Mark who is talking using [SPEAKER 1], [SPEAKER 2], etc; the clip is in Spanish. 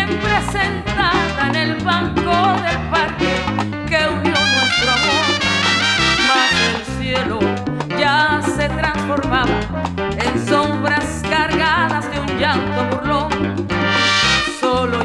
[SPEAKER 1] siempre sentada en el banco del parque que unió nuestro amor, mas el cielo ya se transformaba